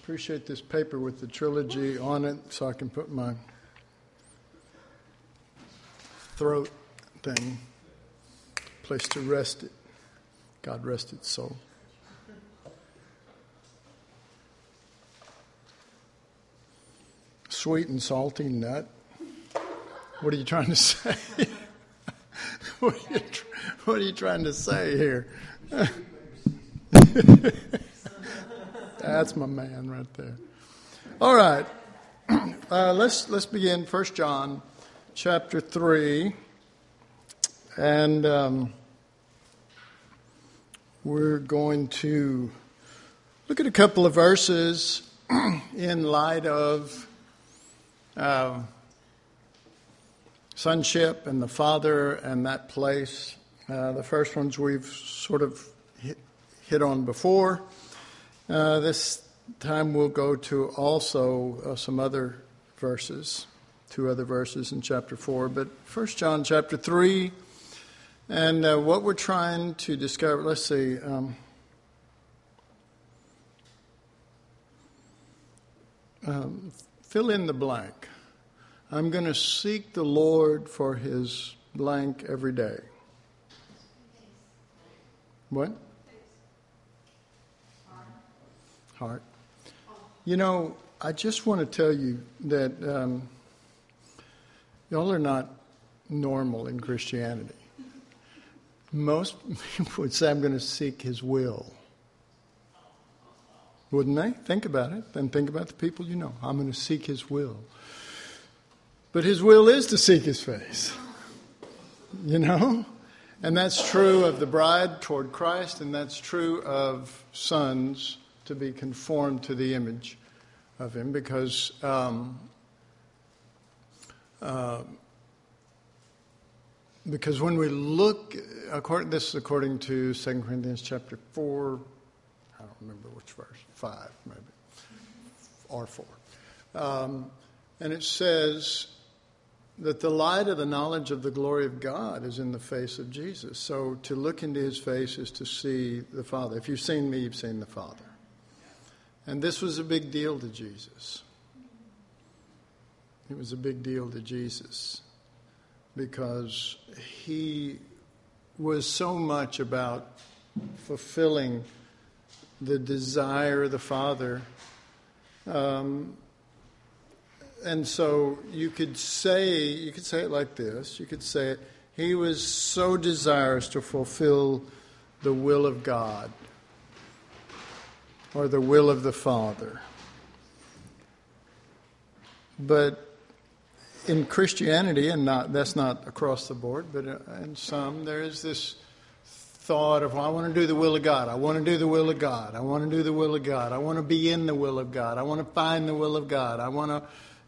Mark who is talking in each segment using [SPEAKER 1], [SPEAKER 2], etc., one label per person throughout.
[SPEAKER 1] Appreciate this paper with the trilogy on it so I can put my throat thing, place to rest it. God rest its soul. Sweet and salty nut. What are you trying to say? What are you trying to say here? That's my man right there. All right. Let's begin 1 John chapter 3. And we're going to look at a couple of verses in light of sonship and the Father and that place. The first ones we've sort of hit on before. This time we'll go to also some other verses, 2 other verses in chapter 4. But 1 John chapter 3, and what we're trying to discover, let's see. Fill in the blank. I'm going to seek the Lord for his blank every day. What? Heart. You know, I just want to tell you that y'all are not normal in Christianity. Most people would say, I'm going to seek his will. Wouldn't they? Think about it. Then think about the people you know. I'm going to seek his will. But his will is to seek his face. You know? And that's true of the bride toward Christ, and that's true of sons to be conformed to the image of him, because when we look, this is according to 2 Corinthians chapter 4, I don't remember which verse, 5 maybe, or 4. And it says that the light of the knowledge of the glory of God is in the face of Jesus. So to look into his face is to see the Father. If you've seen me, you've seen the Father. And this was a big deal to Jesus. It was a big deal to Jesus because he was so much about fulfilling the desire of the Father. And so you could say it like this. You could say it, he was so desirous to fulfill the will of God or the will of the Father. But in Christianity, and that's not across the board, but in some, there is this thought of, well, I want to do the will of God. I want to do the will of God. I want to do the will of God. I want to be in the will of God. I want to find the will of God. I want to,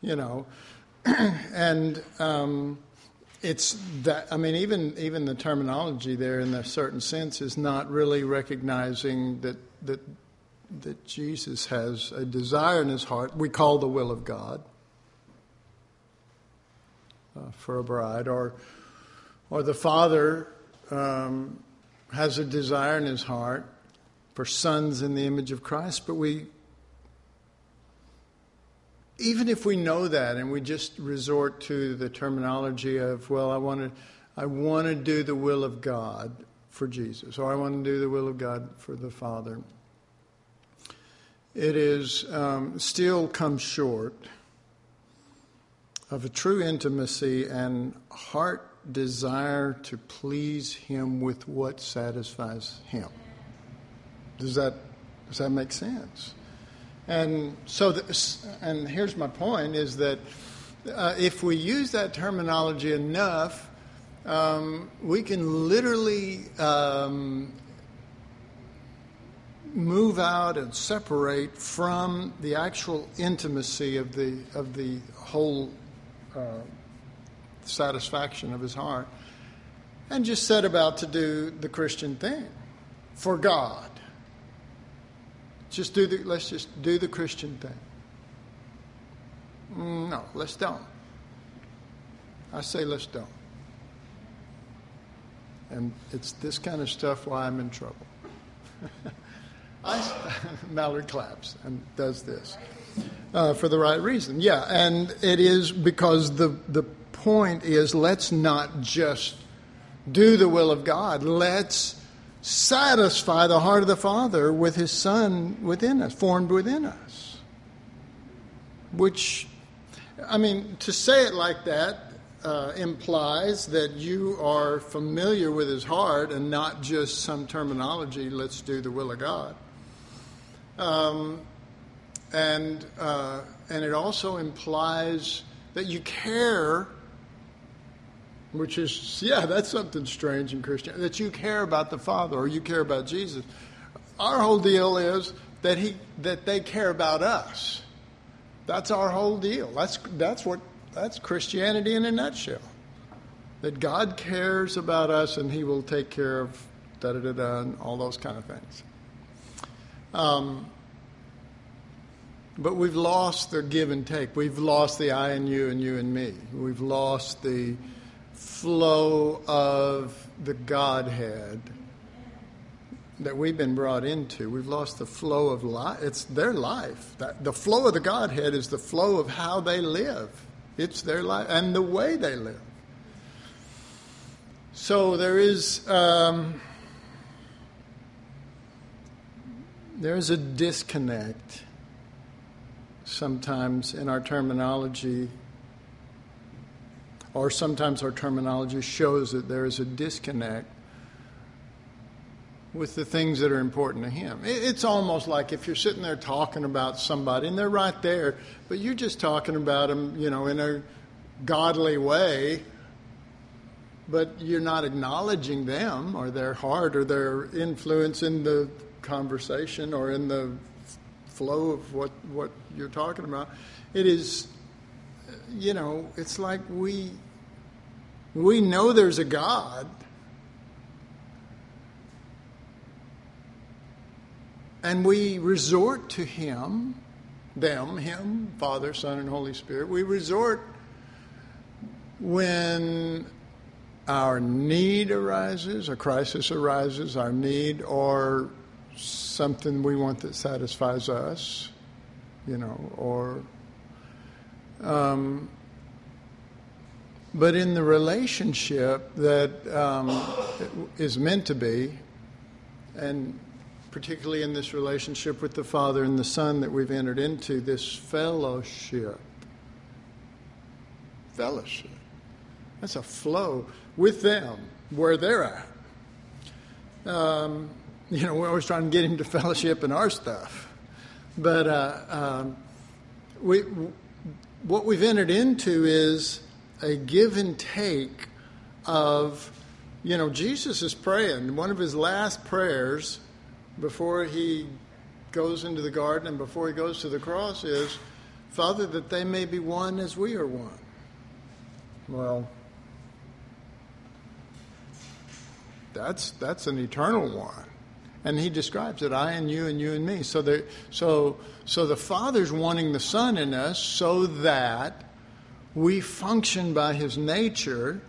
[SPEAKER 1] and it's that, I mean, even the terminology there in a certain sense is not really recognizing that Jesus has a desire in his heart. We call the will of God for a bride, or the Father has a desire in his heart for sons in the image of Christ. But even if we know that and we just resort to the terminology of, well, I want to do the will of God for Jesus, or I want to do the will of God for the Father, it is still comes short of a true intimacy and heart desire to please him with what satisfies him. Does that make sense? And so, and here's my point, is that if we use that terminology enough, we can literally move out and separate from the actual intimacy of the whole satisfaction of his heart, and just set about to do the Christian thing for God. Let's just do the Christian thing. No, let's don't. I say let's don't. And it's this kind of stuff why I'm in trouble. Mallory claps and does this for the right reason. Yeah, and it is because the point is, let's not just do the will of God. Let's satisfy the heart of the Father with His Son within us, formed within us. Which, I mean, to say it like that implies that you are familiar with His heart and not just some terminology, let's do the will of God. And it also implies that you care, which is, that's something strange in Christianity, that you care about the Father or you care about Jesus. Our whole deal is that they care about us. That's our whole deal. That's Christianity in a nutshell. That God cares about us and He will take care of da-da-da-da and all those kind of things. But we've lost the give and take. We've lost the I and you and me. We've lost the flow of the Godhead that we've been brought into. We've lost the flow of life. It's their life. The flow of the Godhead is the flow of how they live. It's their life and the way they live. So there is a disconnect sometimes in our terminology, or sometimes our terminology shows that there is a disconnect with the things that are important to Him. It's almost like if you're sitting there talking about somebody and they're right there, but you're just talking about them, in a godly way, but you're not acknowledging them or their heart or their influence in the conversation or in the flow of what you're talking about. It is, it's like we know there's a God, and we resort to Him, Father, Son, and Holy Spirit. We resort when our need arises, a crisis arises, our need, or something we want that satisfies us, but in the relationship that is meant to be, and particularly in this relationship with the Father and the Son that we've entered into, this fellowship. That's a flow with them where they're at. We're always trying to get Him to fellowship in our stuff. But what we've entered into is a give and take of, Jesus is praying. One of His last prayers before He goes into the garden and before He goes to the cross is, Father, that they may be one as we are one. Well, that's an eternal one. And He describes it, I and you and me. So the Father's wanting the Son in us so that we function by His nature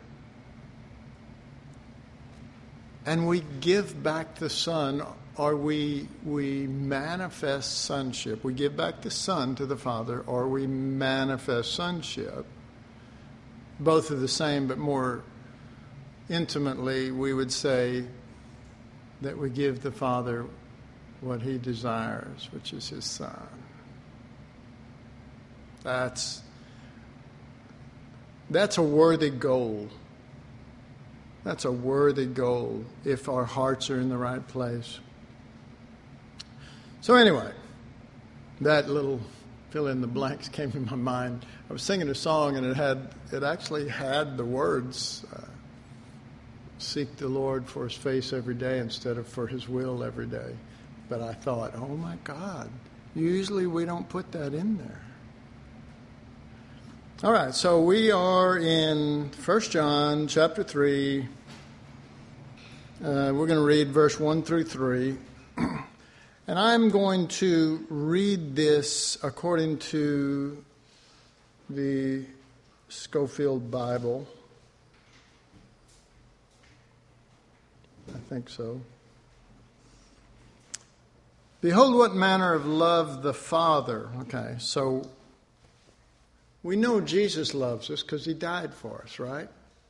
[SPEAKER 1] and we give back the Son, or we manifest sonship. We give back the Son to the Father, or we manifest sonship. Both are the same, but more intimately we would say that we give the Father what He desires, which is His Son. That's a worthy goal. That's a worthy goal if our hearts are in the right place. So anyway, that little fill in the blanks came to my mind. I was singing a song and it actually had the words, seek the Lord for His face every day instead of for His will every day. But I thought, oh my God, usually we don't put that in there. All right, so we are in 1 John chapter 3. We're going to read verse 1 through 3. And I'm going to read this according to the Scofield Bible. I think so. Behold what manner of love the Father. Okay, so we know Jesus loves us because he died for us, right?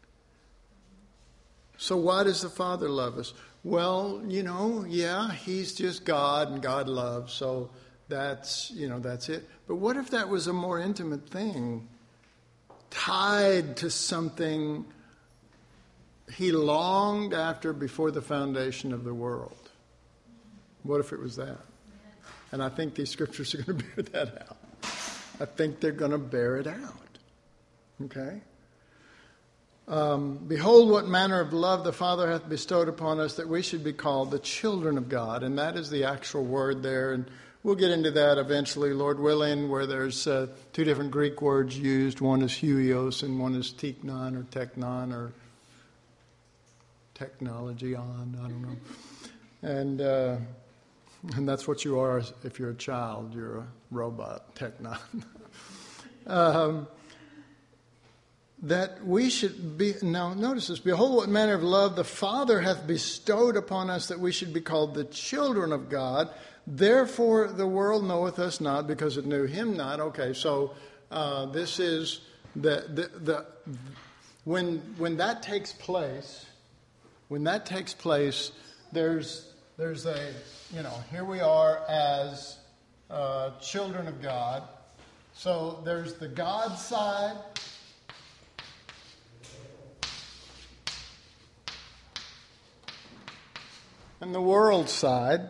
[SPEAKER 1] So why does the Father love us? Well, he's just God and God loves, so that's it. But what if that was a more intimate thing, tied to something he longed after before the foundation of the world? What if it was that? And I think these scriptures are going to bear that out. I think they're going to bear it out. Okay? Behold what manner of love the Father hath bestowed upon us, that we should be called the children of God. And that is the actual word there. And we'll get into that eventually, Lord willing, where there's two different Greek words used. One is huios and one is teknon or technon or technology on. I don't know. And that's what you are if you're a child. You're a robot, technon. That we should be, now notice this, behold what manner of love the Father hath bestowed upon us, that we should be called the children of God. Therefore the world knoweth us not, because it knew him not. Okay, so this is when that takes place, there's a, here we are as children of God. So there's the God side, and the world side.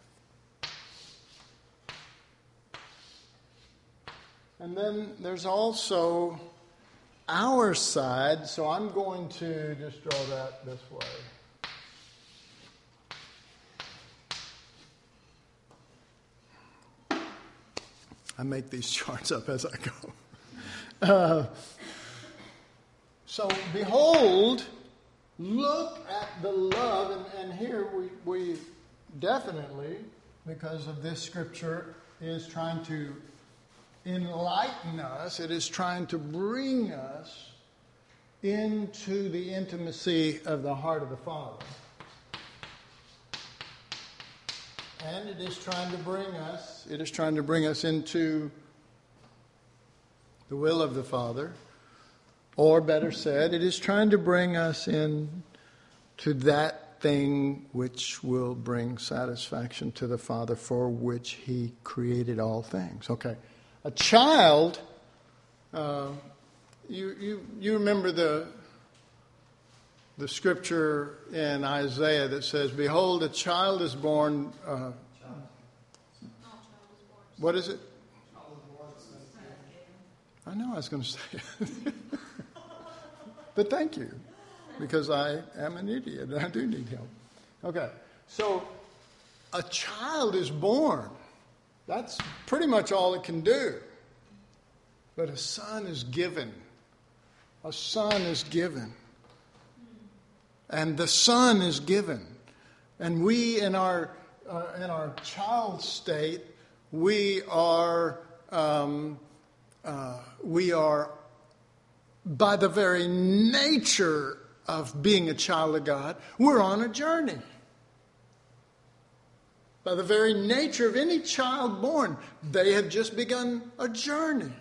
[SPEAKER 1] And then there's also our side, so I'm going to just draw that this way. I make these charts up as I go. So behold, look at the love, and here we definitely, because of this scripture, is trying to enlighten us. It is trying to bring us into the intimacy of the heart of the Father. And it is trying to bring us into the will of the Father. Or better said, it is trying to bring us in to that thing which will bring satisfaction to the Father, for which he created all things. Okay. A child, you remember the scripture in Isaiah that says, behold, a child is born. What is it? I know I was going to say it. But thank you, because I am an idiot and I do need help. Okay, so a child is born. That's pretty much all it can do. But a son is given. A son is given. And the Son is given. And we, in our child state, we are by the very nature of being a child of God, we're on a journey. By the very nature of any child born, they have just begun a journey.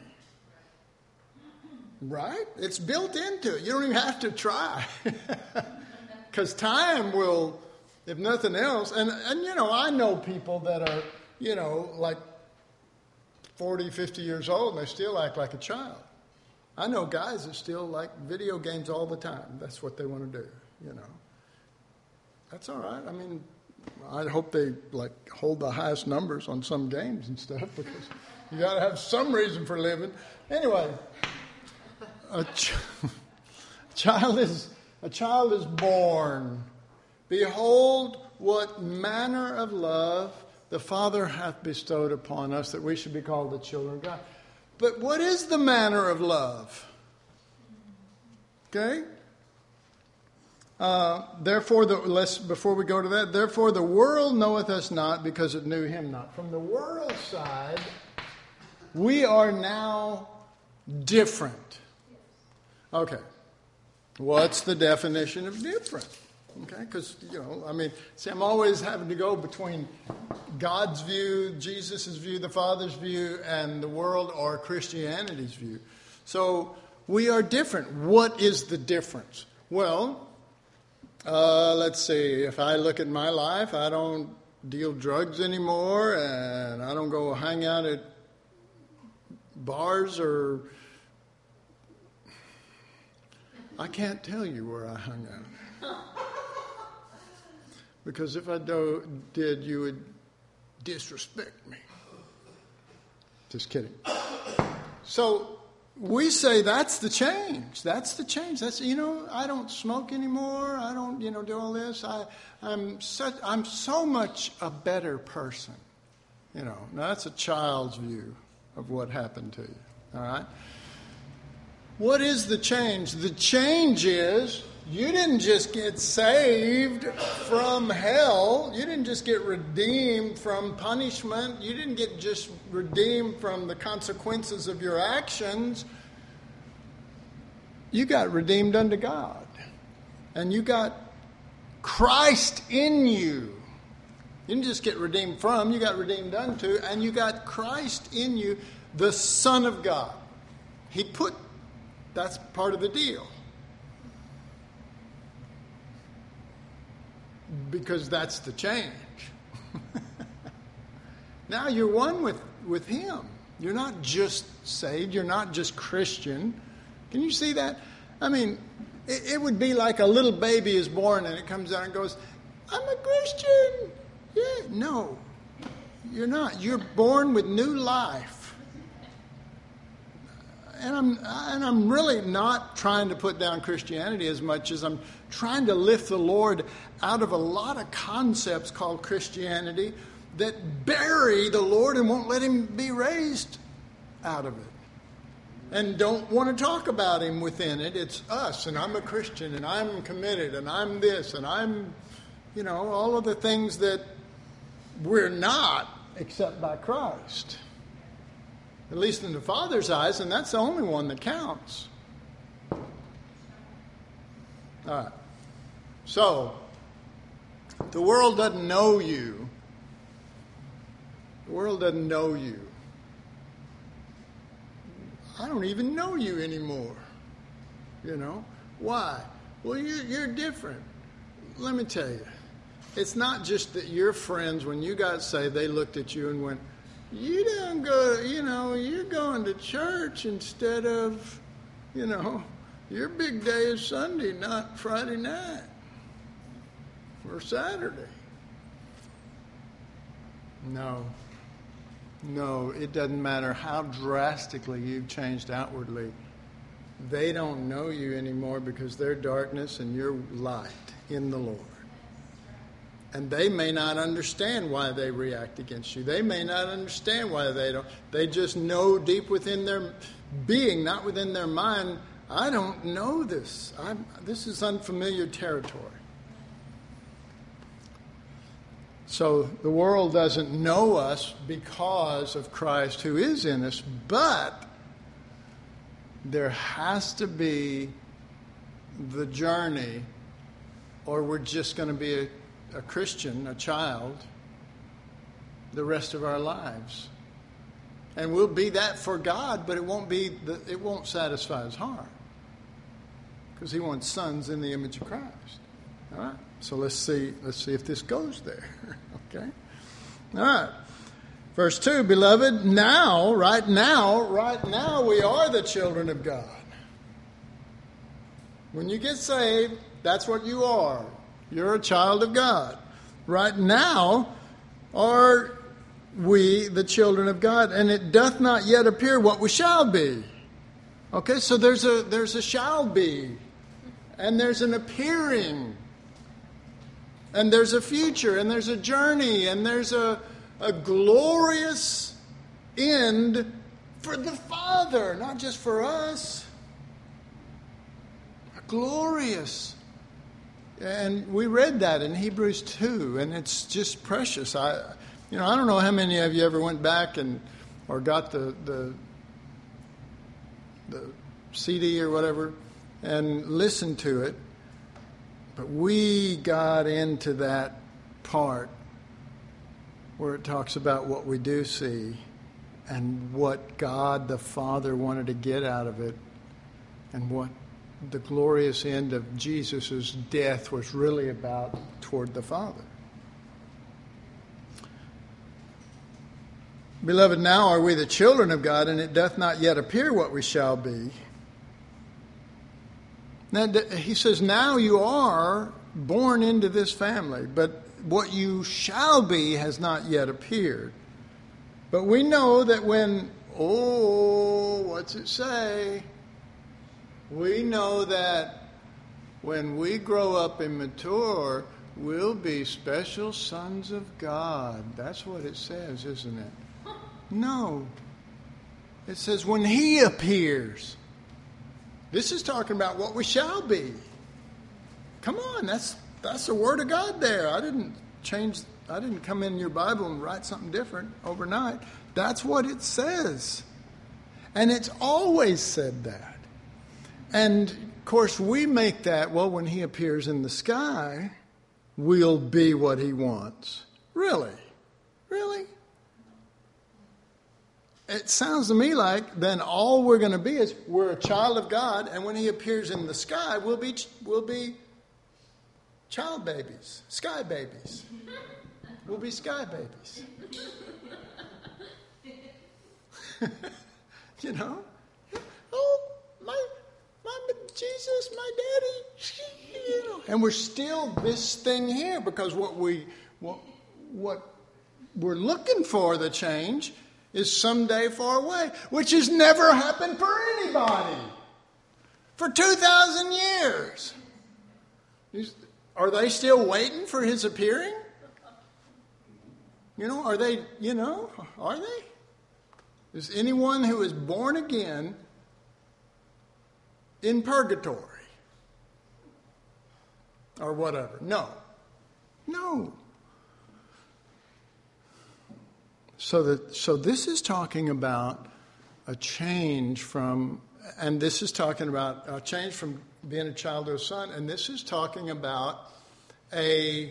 [SPEAKER 1] Right? It's built into it. You don't even have to try. Because time will, if nothing else, and I know people that are, like 40, 50 years old, and they still act like a child. I know guys that still like video games all the time. That's what they want to do, That's all right. I mean, I hope they hold the highest numbers on some games and stuff, because you got to have some reason for living. Anyway, a child is born. Behold, what manner of love the Father hath bestowed upon us, that we should be called the children of God. But what is the manner of love? Okay? Before we go to that, therefore the world knoweth us not, because it knew him not. From the world side, we are now different. Okay. What's the definition of different? Okay, because, see, I'm always having to go between God's view, Jesus' view, the Father's view, and the world or Christianity's view. So we are different. What is the difference? Well, let's see. If I look at my life, I don't deal drugs anymore, and I don't go hang out at bars or... I can't tell you where I hung out. Because if I did, you would disrespect me. Just kidding. So we say that's the change. That's the change. That's, I don't smoke anymore. I don't, do all this. I'm so much a better person. Now that's a child's view of what happened to you. All right? What is the change? The change is you didn't just get saved from hell. You didn't just get redeemed from punishment. You didn't get just redeemed from the consequences of your actions. You got redeemed unto God. And you got Christ in you. You didn't just get redeemed from, you got redeemed unto, and you got Christ in you, the Son of God. That's part of the deal. Because that's the change. Now you're one with Him. You're not just saved. You're not just Christian. Can you see that? I mean, it would be like a little baby is born and it comes out and goes, I'm a Christian. Yeah, no, you're not. You're born with new life. And I'm really not trying to put down Christianity as much as I'm trying to lift the Lord out of a lot of concepts called Christianity that bury the Lord and won't let Him be raised out of it. And don't want to talk about Him within it. It's us, and I'm a Christian, and I'm committed, and I'm this, and I'm, all of the things that we're not except by Christ. At least in the Father's eyes, and that's the only one that counts. All right. So, the world doesn't know you. The world doesn't know you. I don't even know you anymore. Why? Well, you're different. Let me tell you. It's not just that your friends, when you got saved, they looked at you and went, you don't go, you're going to church instead of, your big day is Sunday, not Friday night or Saturday. No, it doesn't matter how drastically you've changed outwardly. They don't know you anymore because they're darkness and you're light in the Lord. And they may not understand why they react against you. They may not understand why they don't. They just know deep within their being, not within their mind, I don't know this. This is unfamiliar territory. So the world doesn't know us because of Christ who is in us, but there has to be the journey, or we're just going to be a Christian, a child, the rest of our lives. And we'll be that for God, but it won't satisfy His heart. Because He wants sons in the image of Christ. All right? So let's see if this goes there. Okay? All right. Verse 2, beloved, right now we are the children of God. When you get saved, that's what you are. You're a child of God. Right now are we the children of God, and it doth not yet appear what we shall be. Okay, so there's a shall be, and there's an appearing, and there's a future, and there's a journey, and there's a glorious end for the Father, not just for us. A glorious. And we read that in Hebrews 2, and it's just precious. I don't know how many of you ever went back or got the CD or whatever and listened to it. But we got into that part where it talks about what we do see and what God the Father wanted to get out of it, and what the glorious end of Jesus' death was really about toward the Father. Beloved, now are we the children of God, and it doth not yet appear what we shall be. Now, he says, now you are born into this family, but what you shall be has not yet appeared. But we know that when, what's it say? We know that when we grow up and mature, we'll be special sons of God. That's what it says, isn't it? No. It says when He appears. This is talking about what we shall be. Come on, that's the Word of God there. I didn't come in your Bible and write something different overnight. That's what it says. And it's always said that. And, of course, we make that, well, when He appears in the sky, we'll be what He wants. Really? Really? It sounds to me like then all we're going to be is we're a child of God, and when He appears in the sky, we'll be child babies, sky babies. We'll be sky babies. You know? Oh, my Jesus, my daddy. You know? And we're still this thing here because what we're looking for, the change, is someday far away, which has never happened for anybody for 2,000 years. Are they still waiting for His appearing? Are they? Is anyone who is born again in purgatory or whatever? No. So this is talking about a change from, and this is talking about a change from being a child or a son, and this is talking about a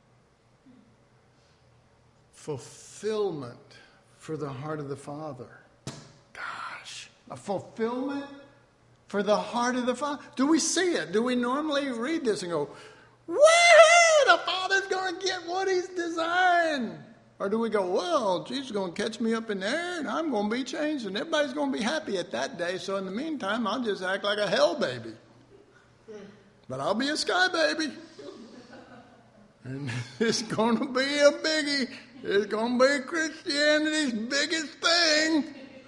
[SPEAKER 1] fulfillment for the heart of the Father. Gosh, a fulfillment for the heart of the Father. Do we see it? Do we normally read this and go, woo, the Father's going to get what He's designed? Or do we go, well, Jesus is going to catch me up in there and I'm going to be changed and everybody's going to be happy at that day. So in the meantime, I'll just act like a hell baby. But I'll be a sky baby. And it's going to be a biggie. It's going to be Christianity's biggest thing.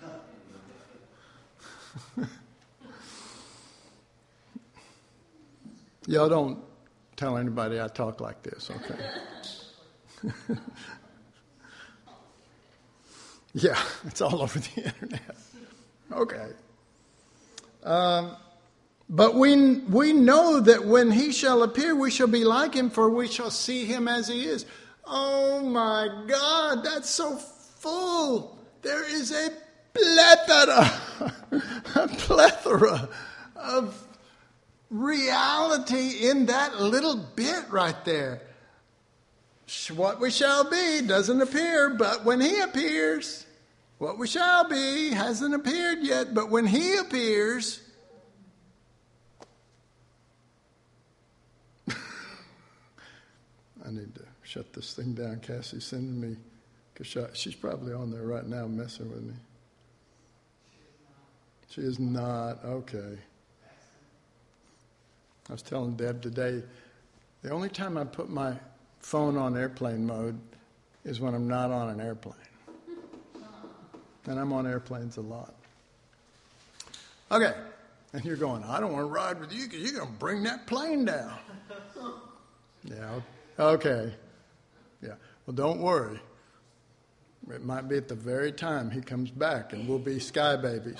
[SPEAKER 1] Y'all don't tell anybody I talk like this, okay? Yeah, it's all over the internet. Okay. But we know that when He shall appear, we shall be like Him, for we shall see Him as He is. Oh my God, that's so full. There is a plethora of reality in that little bit right there. What we shall be doesn't appear, but when He appears, what we shall be hasn't appeared yet, but when He appears, I need to shut this thing down. Cassie's sending me, because she's probably on there right now messing with me. She is not. Okay. I was telling Deb today, the only time I put my phone on airplane mode is when I'm not on an airplane. And I'm on airplanes a lot. Okay. And you're going, I don't want to ride with you because you're going to bring that plane down. Yeah. Okay. Yeah. Well, don't worry. It might be at the very time He comes back and we'll be sky babies.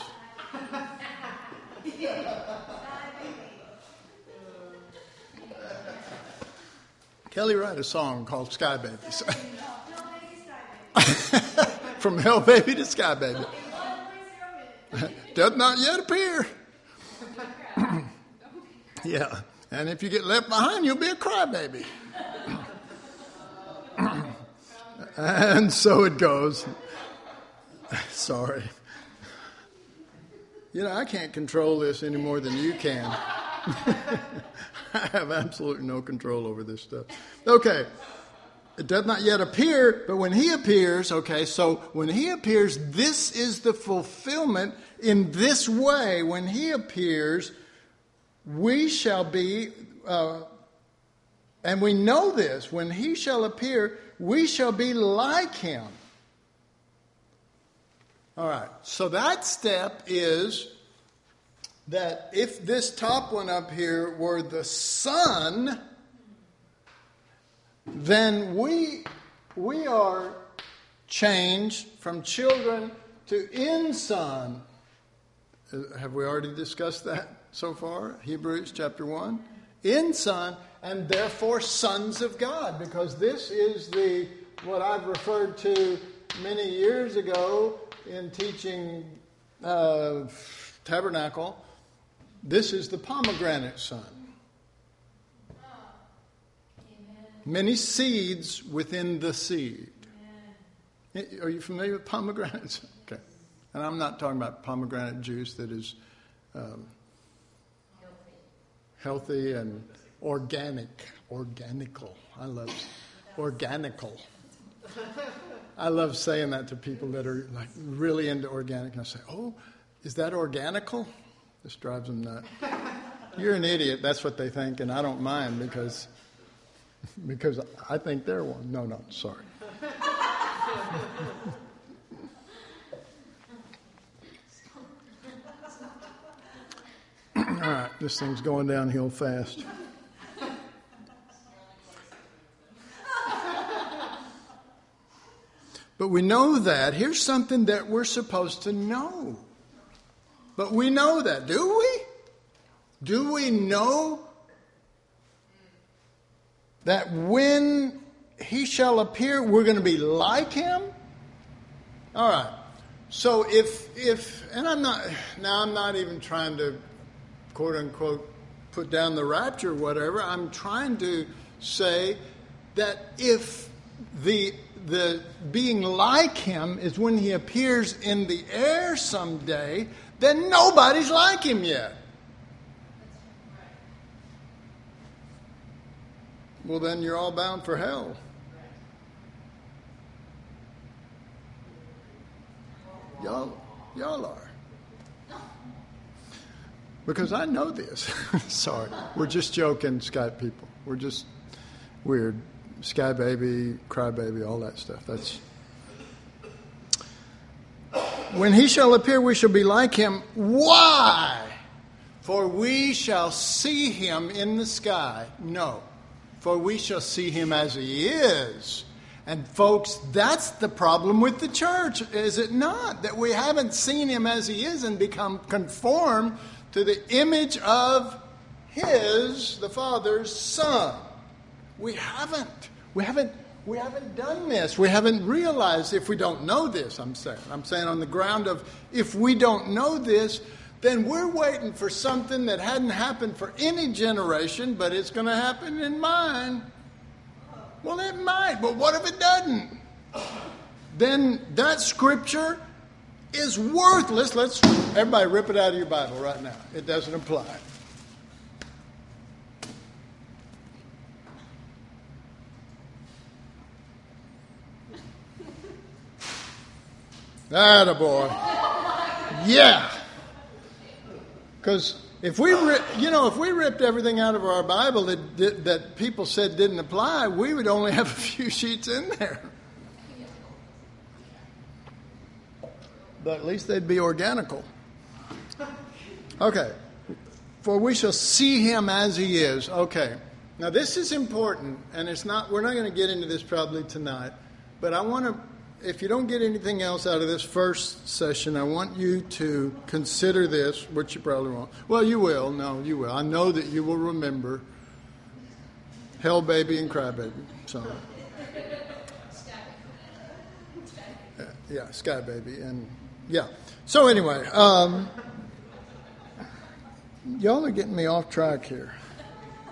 [SPEAKER 1] Kelly wrote a song called Sky Babies. From hell baby to sky baby. Does not yet appear. Yeah. And if you get left behind, you'll be a crybaby. And so it goes. Sorry. I can't control this any more than you can. I have absolutely no control over this stuff. Okay. It does not yet appear, but when he appears, okay, so when he appears, this is the fulfillment in this way. When he appears, we shall be, and we know this, when he shall appear, we shall be like him. All right, so that step is that if this top one up here were the Son, then we are changed from children to in-son. Have we already discussed that so far? Hebrews chapter 1. In-son, and therefore sons of God, because this is what I've referred to many years ago in teaching tabernacle. This is the pomegranate son. Many seeds within the seed. Are you familiar with pomegranates? Okay. And I'm not talking about pomegranate juice that is healthy and organical. I love organical. I love saying that to people that are like really into organic. And I say, "Oh, is that organical?" This drives them nuts. You're an idiot. That's what they think, and I don't mind because I think they're one. No, sorry. All right, this thing's going downhill fast. But we know that. Here's something that we're supposed to know. But we know that, do we? Do we know that when he shall appear, we're going to be like him? All right. So and I'm not even trying to, quote unquote, put down the rapture or whatever. I'm trying to say that if the being like him is when he appears in the air someday, then nobody's like him yet. Well, then you're all bound for hell. Y'all are. Because I know this. Sorry. We're just joking, Skype people. We're just weird. Sky baby, cry baby, all that stuff. That's when he shall appear, we shall be like him. Why? For we shall see him in the sky. No. For we shall see him as he is. And folks, that's the problem with the church, is it not? That we haven't seen him as he is and become conformed to the image of the Father's Son. We haven't done this. We haven't realized if we don't know this, I'm saying on the ground of if we don't know this, then we're waiting for something that hadn't happened for any generation, but it's going to happen in mine. Well, it might, but what if it doesn't? Then that scripture is worthless. Let's everybody rip it out of your Bible right now. It doesn't apply. Attaboy. Yeah. Because if we ripped everything out of our Bible that people said didn't apply, we would only have a few sheets in there. But at least they'd be organical. Okay. For we shall see him as he is. Okay. Now this is important, and we're not going to get into this probably tonight, but I want to, if you don't get anything else out of this first session, I want you to consider this, which you probably won't. Well, you will. No, you will. I know that you will remember Hell Baby and Cry Baby. So, yeah, Sky Baby. And, yeah. So, anyway, y'all are getting me off track here.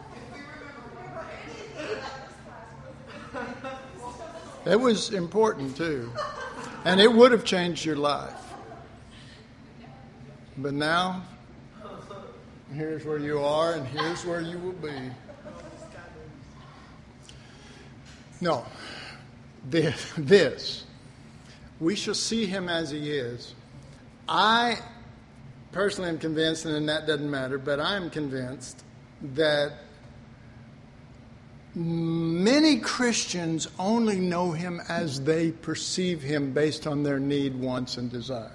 [SPEAKER 1] It was important too. And it would have changed your life. But now, here's where you are and here's where you will be. No. This. We shall see him as he is. I personally am convinced, and that doesn't matter, but I am convinced that many Christians only know him as they perceive him based on their need, wants, and desires.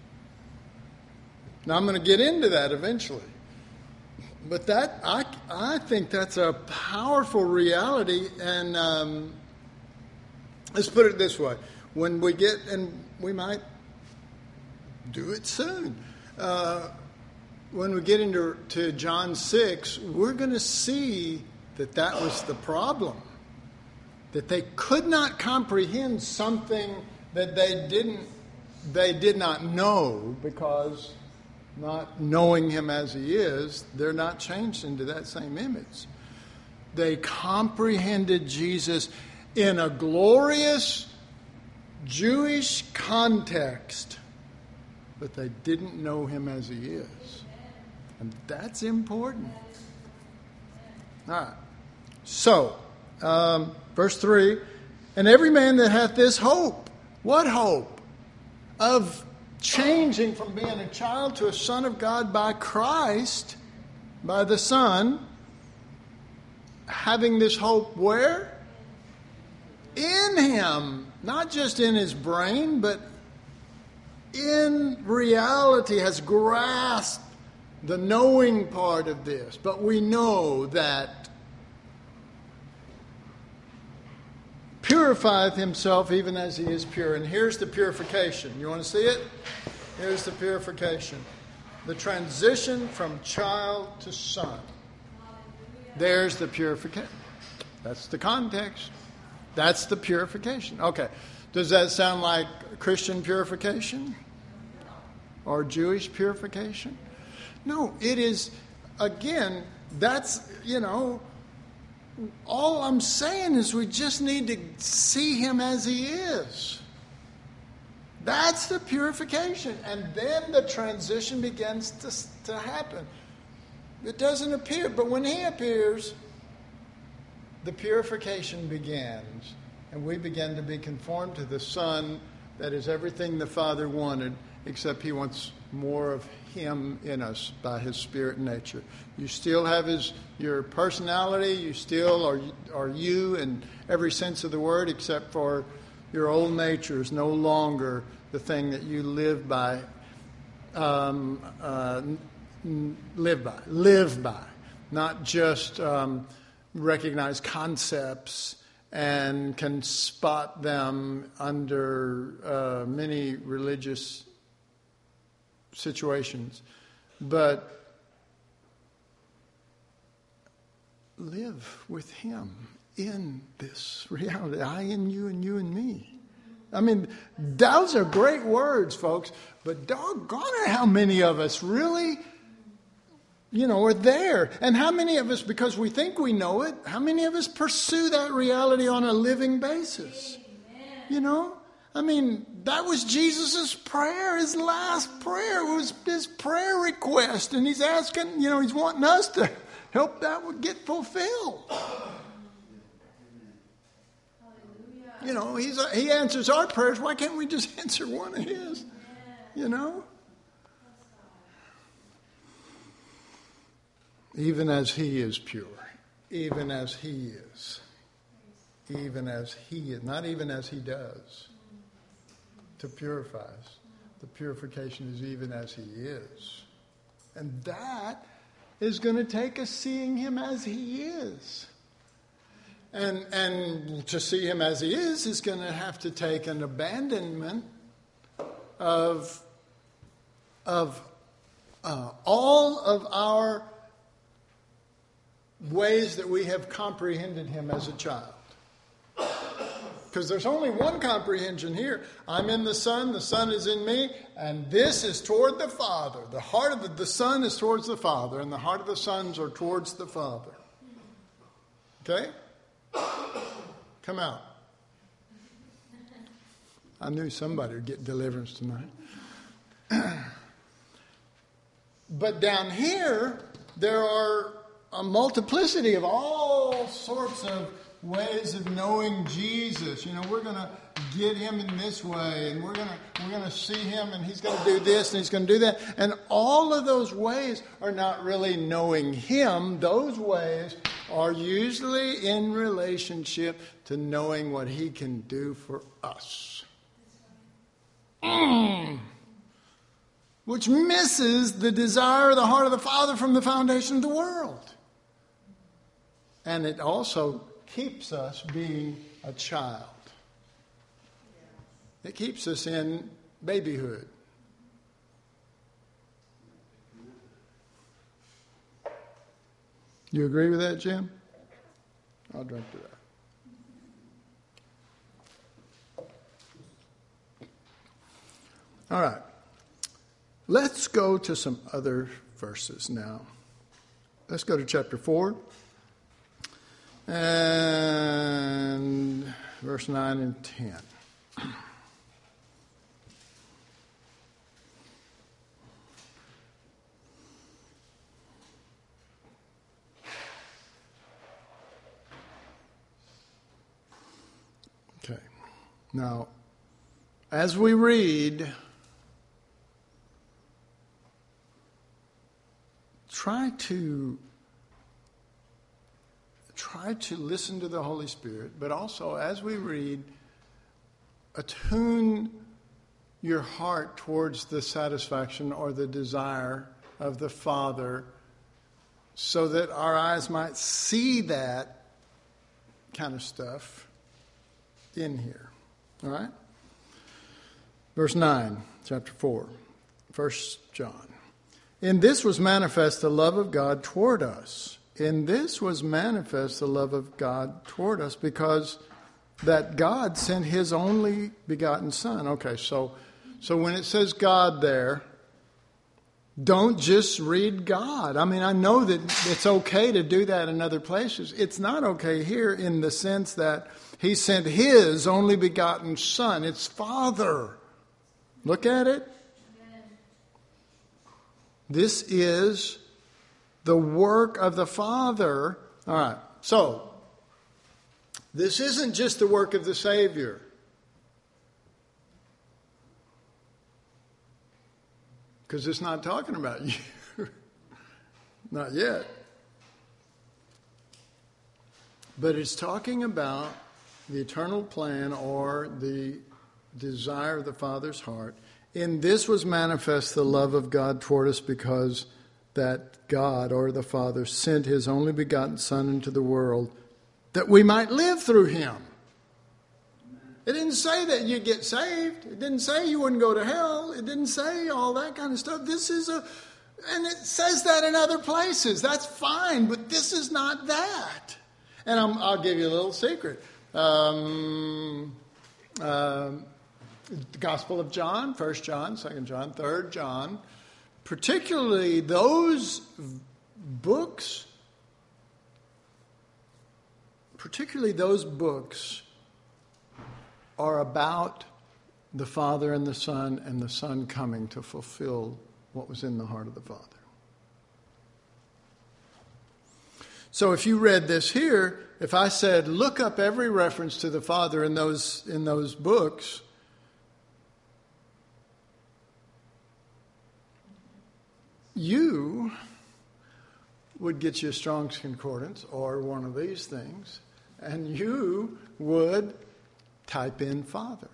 [SPEAKER 1] Now, I'm going to get into that eventually. But that I think that's a powerful reality. And let's put it this way. When we get, and we might do it soon, when we get into John 6, we're going to see that was the problem. That they could not comprehend something that they did not know, because not knowing him as he is, they're not changed into that same image. They comprehended Jesus in a glorious Jewish context, but they didn't know him as he is. And that's important. All right. So, verse 3, and every man that hath this hope. What hope? Of changing from being a child to a son of God by Christ, by the Son, having this hope where? In him. Not just in his brain, but in reality has grasped the knowing part of this. But we know that purifieth himself even as he is pure. And here's the purification. You want to see it? Here's the purification. The transition from child to son. There's the purification. That's the context. That's the purification. Okay. Does that sound like Christian purification? Or Jewish purification? No, it is, again, that's, all I'm saying is we just need to see him as he is. That's the purification. And then the transition begins to happen. It doesn't appear, but when he appears, the purification begins. And we begin to be conformed to the Son. That is everything the Father wanted, except he wants more of him in us by his spirit and nature. You still have your personality. You still are you in every sense of the word, except for your old nature is no longer the thing that you live by. Live by. Not just recognize concepts and can spot them under many religious situations, but live with him in this reality. I in you and you in me. I mean, those are great words, folks, but doggone it, how many of us really, are there? And how many of us, because we think we know it, how many of us pursue that reality on a living basis? I mean, that was Jesus' prayer. His last prayer was his prayer request. And he's asking, he's wanting us to help that get fulfilled. He answers our prayers. Why can't we just answer one of his? Even as he is pure. Even as he is. Even as he is. Not even as he does. To purify us. The purification is even as he is. And that is going to take us seeing him as he is. And to see him as he is going to have to take an abandonment of all of our ways that we have comprehended him as a child. Because there's only one comprehension here. I'm in the Son is in me, and this is toward the Father. The heart of the Son is towards the Father, and the heart of the sons are towards the Father. Okay? Come out. I knew somebody would get deliverance tonight. But down here, there are a multiplicity of all sorts of ways of knowing Jesus. You know, we're going to get him in this way, and we're going to see him, and he's going to do this, and he's going to do that. And all of those ways are not really knowing him. Those ways are usually in relationship to knowing what he can do for us. Which misses the desire of the heart of the Father from the foundation of the world. And it also keeps us being a child. It keeps us in babyhood. You agree with that, Jim? I'll drink to that. All right. Let's go to some other verses now. Let's go to chapter 4 and verse 9 and 10. Okay. Now, as we read, try to listen to the Holy Spirit, but also as we read, attune your heart towards the satisfaction or the desire of the Father so that our eyes might see that kind of stuff in here. All right? Verse 9, chapter 4, 1 John. In this was manifest the love of God toward us. In this was manifest the love of God toward us, because that God sent his only begotten Son. Okay, so when it says God there, don't just read God. I mean, I know that it's okay to do that in other places. It's not okay here in the sense that he sent his only begotten Son. It's Father. Look at it. This is the work of the Father. All right. So, this isn't just the work of the Savior. Because it's not talking about you. Not yet. But it's talking about the eternal plan or the desire of the Father's heart. In this was manifest the love of God toward us, because that God or the Father sent his only begotten Son into the world that we might live through him. It didn't say that you'd get saved. It didn't say you wouldn't go to hell. It didn't say all that kind of stuff. And it says that in other places. That's fine, but this is not that. And I'll give you a little secret. The Gospel of John, 1 John, 2 John, 3 John, particularly those books are about the Father and the Son coming to fulfill what was in the heart of the Father. So if you read this here, if I said, look up every reference to the Father in those books, you would get you a Strong's Concordance or one of these things, and you would type in Father.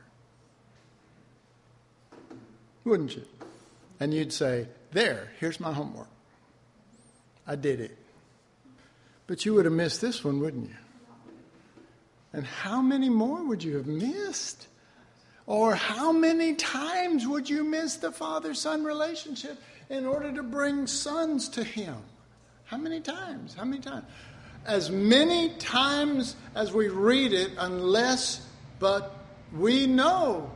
[SPEAKER 1] Wouldn't you? And you'd say, here's my homework. I did it. But you would have missed this one, wouldn't you? And how many more would you have missed? Or how many times would you miss the Father-Son relationship in order to bring sons to him? How many times? How many times? As many times as we read it, but we know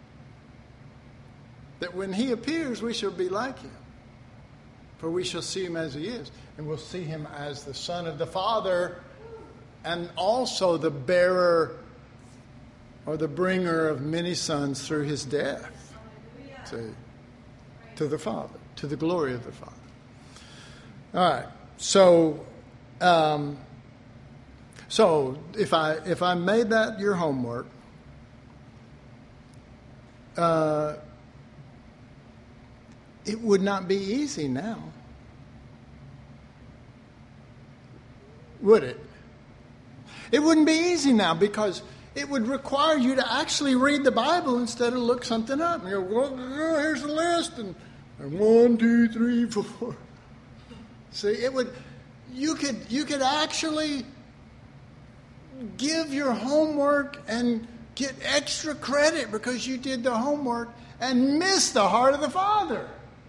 [SPEAKER 1] that when he appears, we shall be like him. For we shall see him as he is. And we'll see him as the Son of the Father, and also the bearer or the bringer of many sons through his death. See, to the Father, to the glory of the Father. All right. So if I made that your homework, it would not be easy now, would it? It wouldn't be easy now because it would require you to actually read the Bible instead of look something up. And you go, well, here's the list, and 1, 2, 3, 4. See, you could actually give your homework and get extra credit because you did the homework and miss the heart of the Father.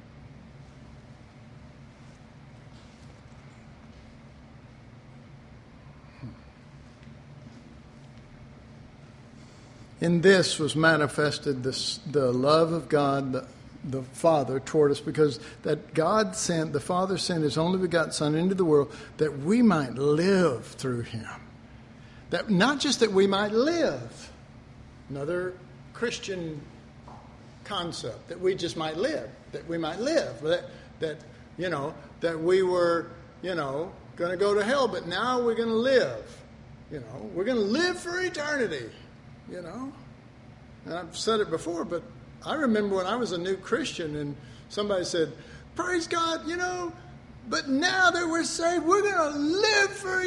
[SPEAKER 1] In this was manifested the love of God, the Father, toward us, because that the Father sent His only begotten Son into the world that we might live through Him. That not just that we might live, another Christian concept, that we just might live, that we might live, that we were, going to go to hell, but now we're going to live. We're going to live for eternity. And I've said it before, but I remember when I was a new Christian and somebody said, praise God, but now that we're saved, we're going to live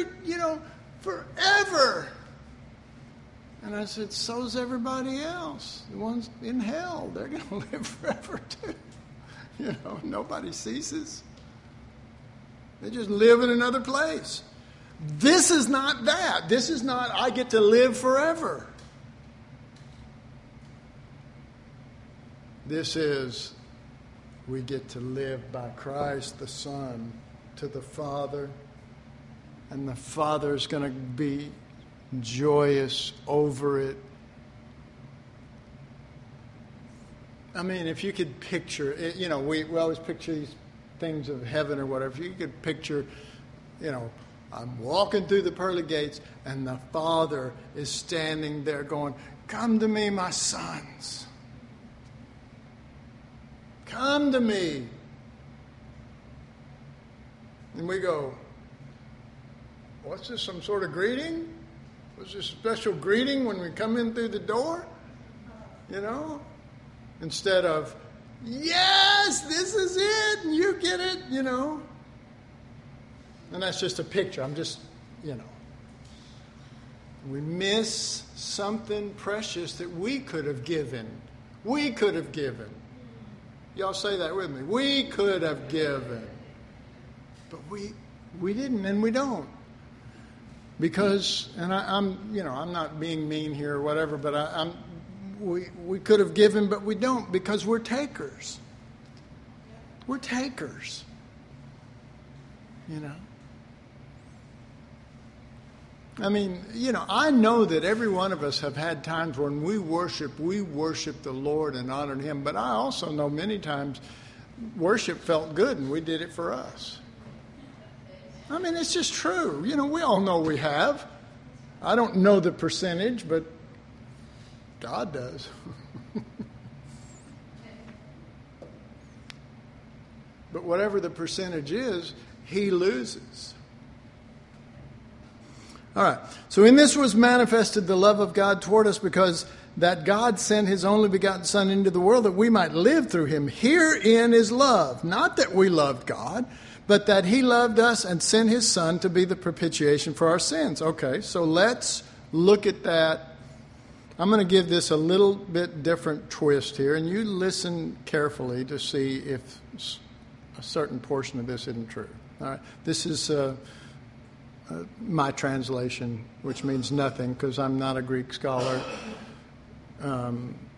[SPEAKER 1] forever. And I said, so's everybody else. The ones in hell, they're going to live forever too. Nobody ceases. They just live in another place. This is not that. This is not, I get to live forever. This is, we get to live by Christ the Son to the Father, and the Father is going to be joyous over it. I mean, if you could picture it, we always picture these things of heaven or whatever. If you could picture, I'm walking through the pearly gates, and the Father is standing there going, come to me, my sons. Come to me. And we go, what's this, some sort of greeting? Was this a special greeting when we come in through the door? Instead of, yes, this is it, and you get it, And that's just a picture. I'm just, We miss something precious that we could have given. We could have given. Y'all say that with me. We could have given. But we didn't, and we don't. Because, and I'm not being mean here or whatever, but we could have given, but we don't, because we're takers. We're takers. I mean, I know that every one of us have had times when we worship the Lord and honored Him, but I also know many times worship felt good and we did it for us. I mean, it's just true. We all know we have. I don't know the percentage, but God does. But whatever the percentage is, He loses. All right. So in this was manifested the love of God toward us, because that God sent His only begotten Son into the world that we might live through Him. Herein is love. Not that we loved God, but that He loved us and sent His Son to be the propitiation for our sins. Okay, so let's look at that. I'm going to give this a little bit different twist here, and you listen carefully to see if a certain portion of this isn't true. All right. This is my translation, which means nothing because I'm not a Greek scholar. I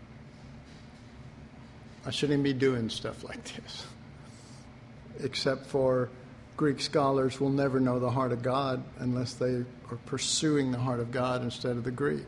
[SPEAKER 1] shouldn't be doing stuff like this. Except for Greek scholars will never know the heart of God unless they are pursuing the heart of God instead of the Greek.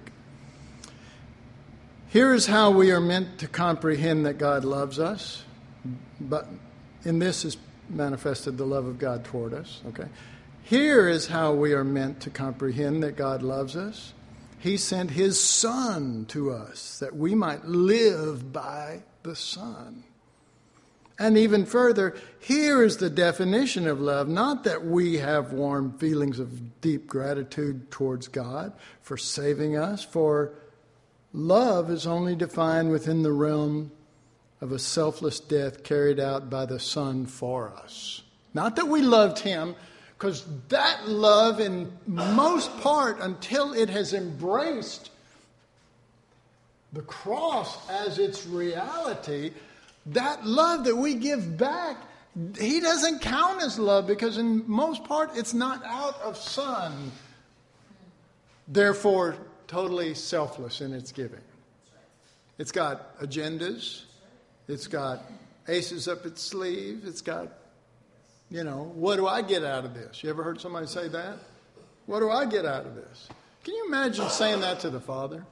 [SPEAKER 1] Here is how we are meant to comprehend that God loves us. But in this is manifested the love of God toward us. Okay. Here is how we are meant to comprehend that God loves us. He sent His Son to us that we might live by the Son. And even further, here is the definition of love. Not that we have warm feelings of deep gratitude towards God for saving us, for love is only defined within the realm of a selfless death carried out by the Son for us. Not that we loved Him, because that love in most part, until it has embraced the cross as its reality, that love that we give back, He doesn't count as love, because in most part it's not out of Son. Therefore, totally selfless in its giving. It's got agendas. It's got aces up its sleeve. It's got, what do I get out of this? You ever heard somebody say that? What do I get out of this? Can you imagine saying that to the Father?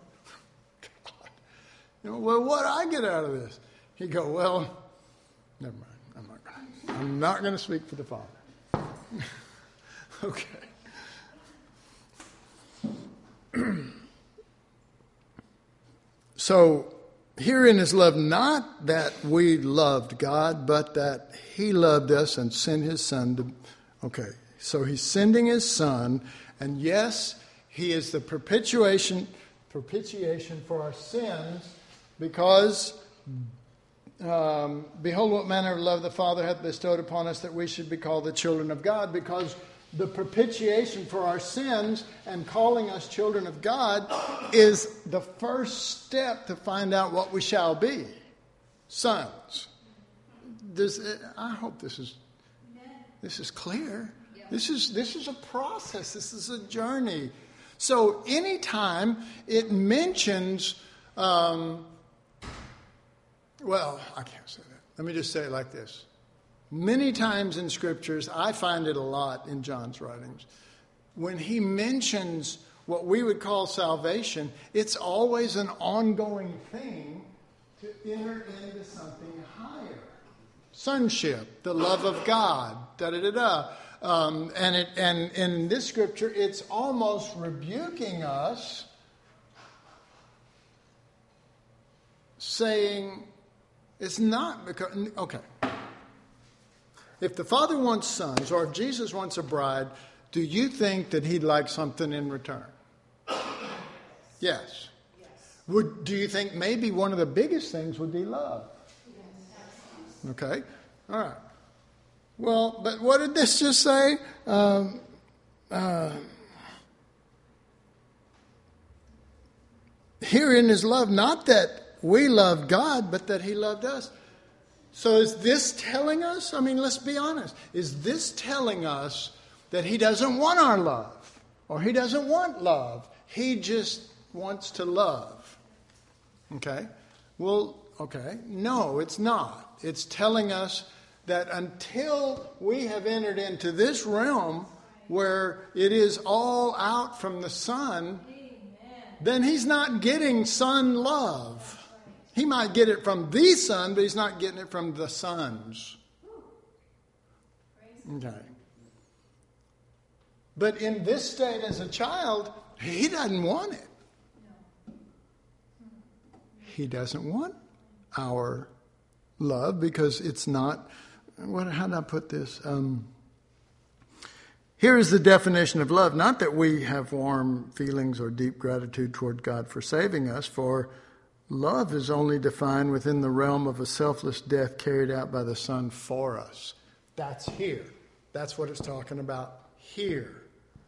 [SPEAKER 1] Well, what do I get out of this? He'd go, well, never mind. I'm not going to speak for the Father. Okay. So, herein is love, not that we loved God, but that He loved us and sent His Son to... Okay, so He's sending His Son, and yes, He is the propitiation for our sins, because... behold what manner of love the Father hath bestowed upon us, that we should be called the children of God. Because the propitiation for our sins and calling us children of God is the first step to find out what we shall be. Sons. I hope this is clear. This is a process. This is a journey. So anytime it mentions... well, I can't say that. Let me just say it like this. Many times in Scriptures, I find it a lot in John's writings, when he mentions what we would call salvation, it's always an ongoing thing to enter into something higher. Sonship, the love of God, da-da-da-da. And in this Scripture, it's almost rebuking us, saying... It's not because... Okay. If the Father wants sons, or if Jesus wants a bride, do you think that He'd like something in return? Yes. Do you think maybe one of the biggest things would be love? Okay. All right. Well, but what did this just say? Herein is love, not that we loved God, but that He loved us. So is this telling us, let's be honest, is this telling us that He doesn't want our love, or He doesn't want love? He just wants to love. Okay? Well, okay. No, it's not. It's telling us that until we have entered into this realm where it is all out from the Son, then He's not getting Son love. He might get it from the Son, but He's not getting it from the sons. Okay. But in this state as a child, He doesn't want it. He doesn't want our love because it's not... How did I put this? Here is the definition of love. Not that we have warm feelings or deep gratitude toward God for saving us, for love is only defined within the realm of a selfless death carried out by the Son for us. That's here. That's what it's talking about here.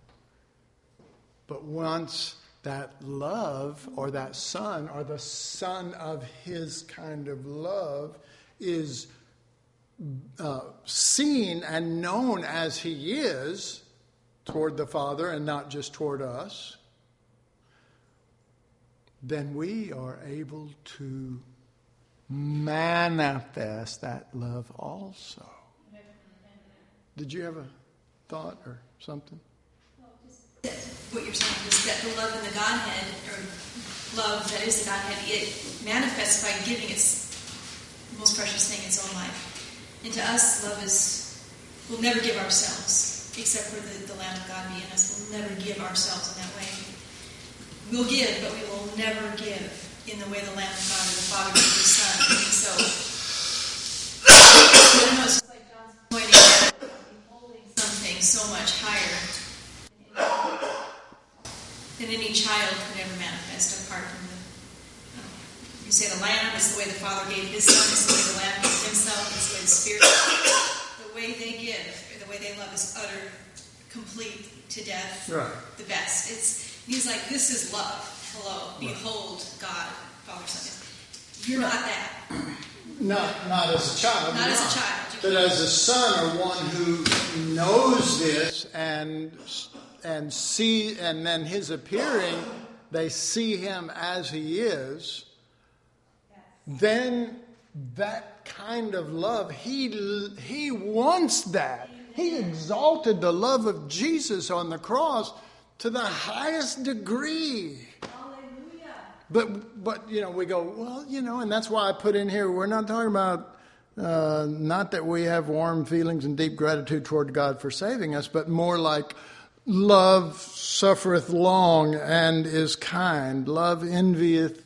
[SPEAKER 1] But once that love or that Son or the Son of His kind of love is seen and known as He is toward the Father and not just toward us, then we are able to manifest that love also. Did you have a thought or something?
[SPEAKER 2] What you're saying is that the love in the Godhead, or love that is the Godhead, it manifests by giving its most precious thing, its own life. And to us, love is, we'll never give ourselves, except for the Lamb of God being in us. We'll never give ourselves in that way. we'll give, but we will never give in the way the Lamb of God or the Father gave His Son. And so, I don't know, it's just like John's pointing out, holding something so much higher than any child could ever manifest apart from you say the Lamb is the way the Father gave His Son, it's the way the Lamb gave Himself, it's the way the Spirit. The way they give, or the way they love is utter, complete to death,
[SPEAKER 1] right.
[SPEAKER 2] The best. He's like, this is love. Hello, right. Behold God, Father, Son. You're not that.
[SPEAKER 1] Not as a child.
[SPEAKER 2] Not as a child.
[SPEAKER 1] But as a son, or one who knows this and see, and then His appearing, they see Him as He is. Then that kind of love, he wants that. He exalted the love of Jesus on the cross to the highest degree. Hallelujah. But we go, well, and that's why I put in here, we're not talking about not that we have warm feelings and deep gratitude toward God for saving us, but more like love suffereth long and is kind. Love envieth.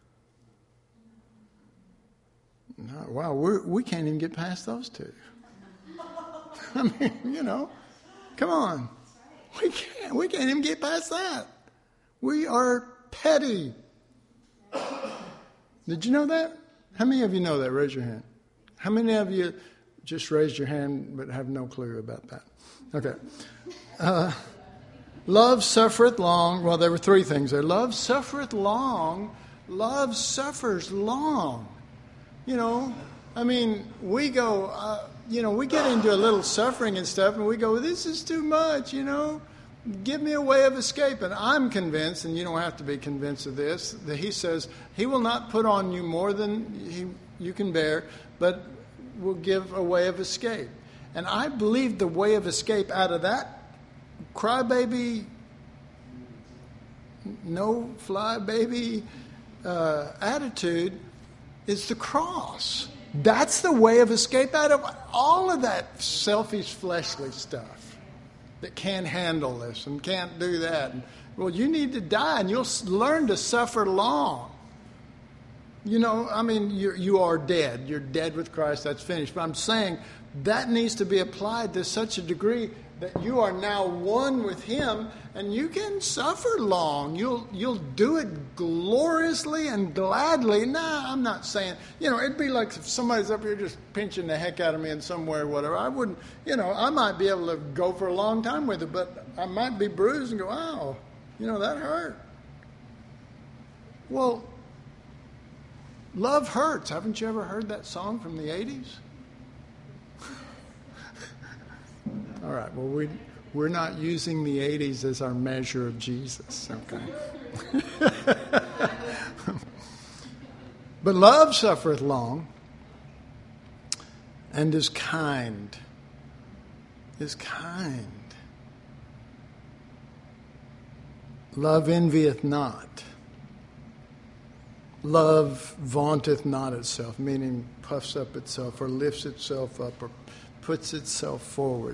[SPEAKER 1] Wow, we can't even get past those two. I mean, come on. We can't even get past that. We are petty. Did you know that? How many of you know that? Raise your hand. How many of you just raised your hand but have no clue about that? Okay. Love suffereth long. Well, there were three things there. Love suffereth long. Love suffers long. We go, we get into a little suffering and stuff, and we go, this is too much, give me a way of escape. And I'm convinced, and you don't have to be convinced of this, that He says He will not put on you more than you can bear, but will give a way of escape. And I believe the way of escape out of that crybaby, no fly baby attitude is the cross. That's the way of escape out of all of that selfish, fleshly stuff that can't handle this and can't do that. Well, you need to die, and you'll learn to suffer long. You are dead. You're dead with Christ. That's finished. But I'm saying that needs to be applied to such a degree that you are now one with Him, and you can suffer long. You'll do it gloriously and gladly. Nah, I'm not saying, it'd be like if somebody's up here just pinching the heck out of me in some way or whatever. I wouldn't, I might be able to go for a long time with it, but I might be bruised and go, ow, that hurt. Well, love hurts. Haven't you ever heard that song from the 80s? All right, well, we're not using the 80s as our measure of Jesus, okay? But love suffereth long and is kind. Is kind. Love envieth not. Love vaunteth not itself, meaning puffs up itself or lifts itself up or puts itself forward.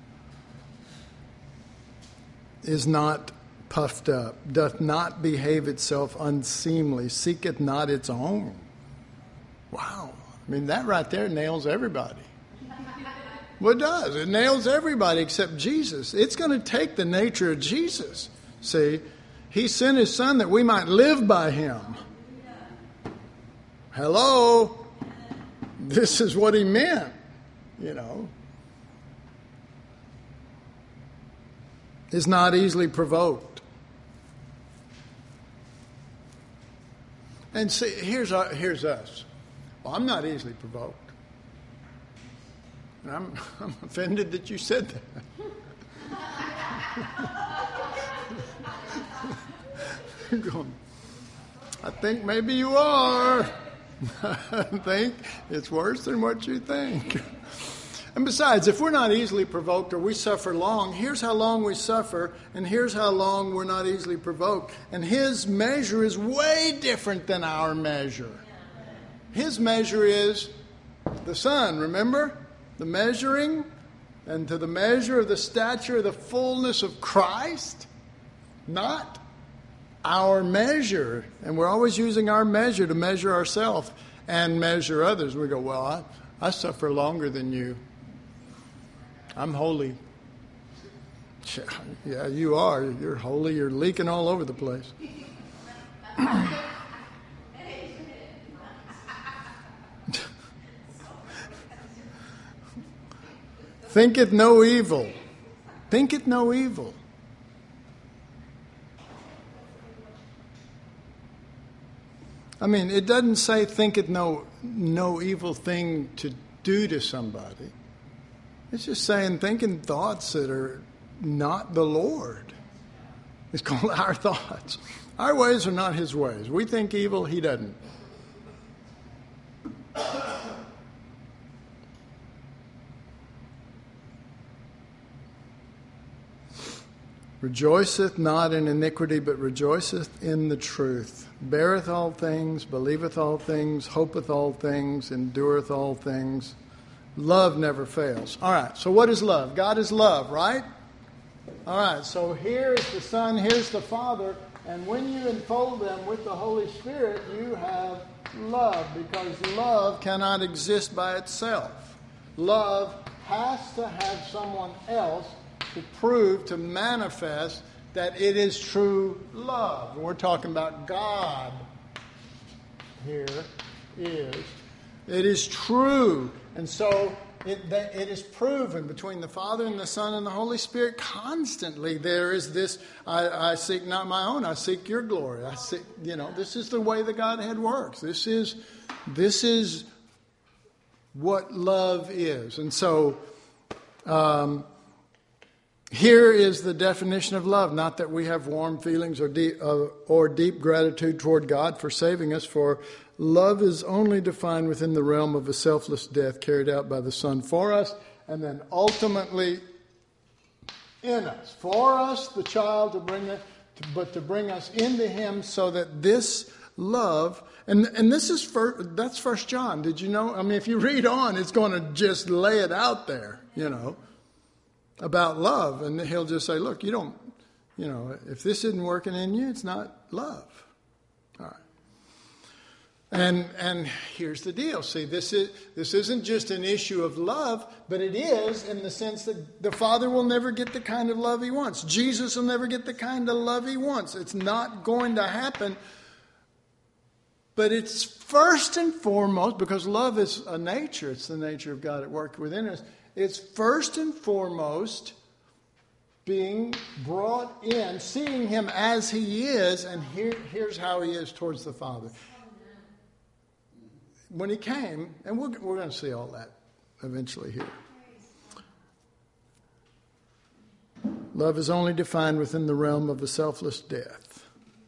[SPEAKER 1] Is not puffed up, doth not behave itself unseemly, seeketh not its own. Wow. That right there nails everybody. Well, it does. It nails everybody except Jesus. It's going to take the nature of Jesus. See, He sent His Son that we might live by Him. Hello? This is what He meant, Is not easily provoked. And see, here's us. Well, I'm not easily provoked. And I'm offended that you said that. I think maybe you are. I think it's worse than what you think. And besides, if we're not easily provoked or we suffer long, here's how long we suffer, and here's how long we're not easily provoked. And His measure is way different than our measure. His measure is the Son, remember? The measuring, and to the measure of the stature of the fullness of Christ. Not our measure. And we're always using our measure to measure ourselves and measure others. We go, well, I suffer longer than you. I'm holy. Yeah, you are. You're holy. You're leaking all over the place. Thinketh no evil. Thinketh no evil. I mean, it doesn't say thinketh no evil thing to do to somebody. It's just saying thinking thoughts that are not the Lord. It's called our thoughts. Our ways are not His ways. We think evil, He doesn't. Rejoiceth not in iniquity, but rejoiceth in the truth. Beareth all things, believeth all things, hopeth all things, endureth all things. Love never fails. All right, so what is love? God is love, right? All right, so here is the Son, here's the Father, and when you enfold them with the Holy Spirit, you have love, because love cannot exist by itself. Love has to have someone else to prove, to manifest that it is true love. We're talking about God here is. It is true. And so it is proven between the Father and the Son and the Holy Spirit constantly. There is this, I seek not my own, I seek your glory. I seek, this is the way the Godhead works. This is what love is. And so here is the definition of love. Not that we have warm feelings or deep gratitude toward God for saving us, for love is only defined within the realm of a selfless death carried out by the Son for us, and then ultimately in us. For us, the child, to bring us into Him, so that this love, and this is that's 1 John. Did you know? I mean, if you read on, it's going to just lay it out there, about love, and he'll just say, look, you don't, if this isn't working in you, it's not love. All right. And here's the deal. See, this isn't just an issue of love, but it is in the sense that the Father will never get the kind of love He wants. Jesus will never get the kind of love He wants. It's not going to happen. But it's first and foremost, because love is a nature, it's the nature of God at work within us. It's first and foremost being brought in, seeing Him as He is, and here's how He is towards the Father. When He came, and we're going to see all that eventually here. Love is only defined within the realm of a selfless death.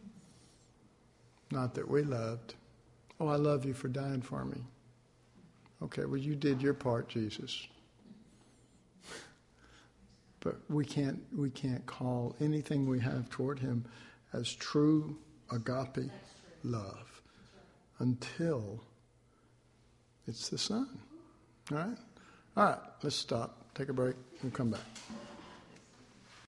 [SPEAKER 1] Not that we loved. Oh, I love you for dying for me. Okay, well, you did your part, Jesus. But we can't call anything we have toward Him as true agape love until it's the Son. All right? All right, let's stop. Take a break. We'll come back.